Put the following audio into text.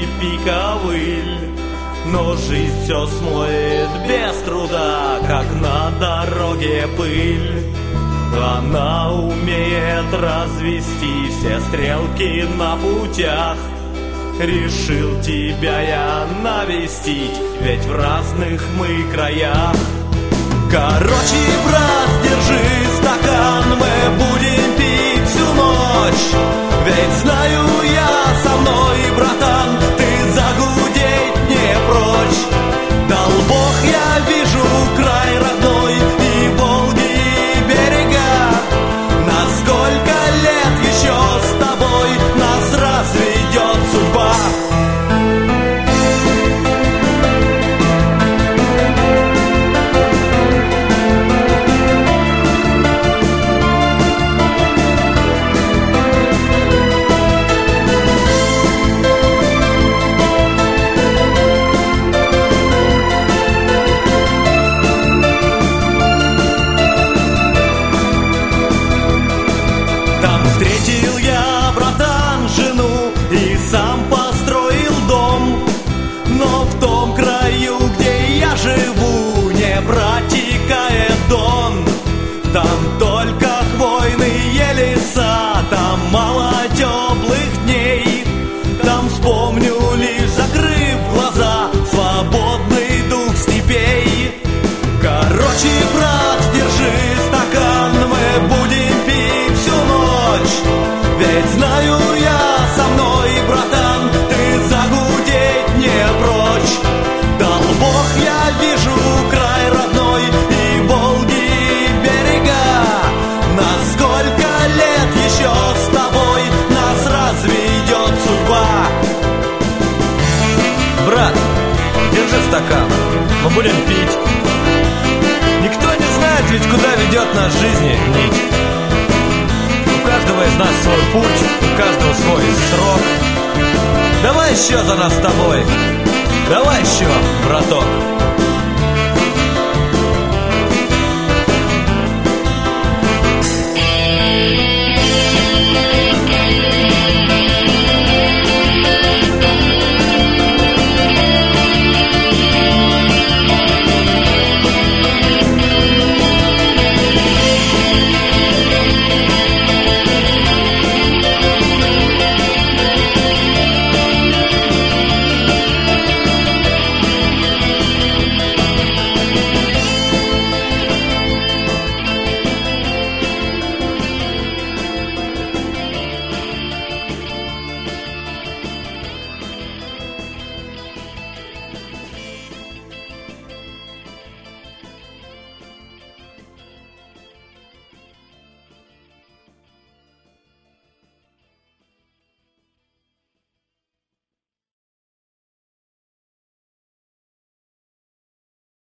пи ковыль. Но жизнь все смоет без труда, как на дороге пыль. Она умеет развести все стрелки на путях. Решил тебя я навестить, ведь в разных мы краях. Короче, брат, держи стакан, мы будем пить всю ночь. Ведь знаю я, со мной, братан, ты загудеть не прочь. Дал Бог, я вижу край родной и Волги, и берега. На сколько лет еще с тобой нас разведет судьба? Встретил я, братан, жену и сам построил дом. Но в том краю, где я живу, не протекает Дон. Там только хвойные леса, там мало теплых дней. Там вспомню, лишь закрыв глаза, свободный дух степей. Короче, брат, держи стакан, мы будем пить всю ночь. Ведь знаю я, со мной, братан, ты загудеть не прочь. Дал Бог, я вижу край родной и Волги, и берега. На сколько лет еще с тобой нас разведет судьба? Брат, держи стакан, мы будем пить. Никто не знает ведь, куда ведет нас жизни нить. У каждого из нас свой путь, у каждого свой срок. Давай еще за нас с тобой, давай еще, браток.